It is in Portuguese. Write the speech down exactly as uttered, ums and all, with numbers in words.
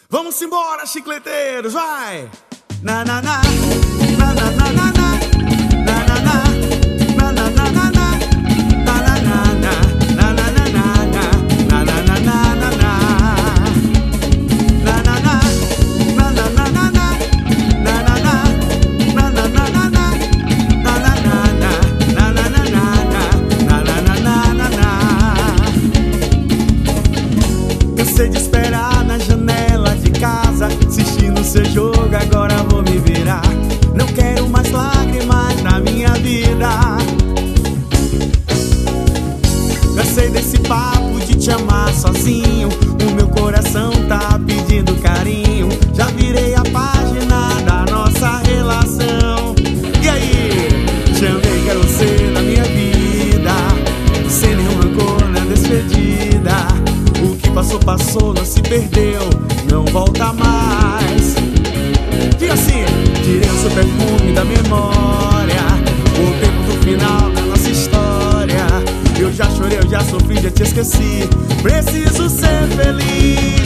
Vamos embora, chicleteiros, vai! Na na na, na na na na na, na na na, na na na na na, na na na na, na na na na, na na na na na, na na na, na na na na na, na na na, na na na na na, na na na na, na na na na, na na na na. Cansei de esperar na janela de casa, assistindo seu jogo, agora vou me virar. Não quero mais lágrimas na minha vida. Cansei desse papo de te amar sozinho. O meu coração tá pedindo carinho. Já virei a página da nossa relação. E aí? Chamei, quero ser na minha vida, sem nenhum rancor na despedida. O que passou, passou, não se perdeu, não volta mais. Diga assim: tirei o seu perfume da memória, o tempo do final da nossa história. Eu já chorei, eu já sofri, já te esqueci. Preciso ser feliz.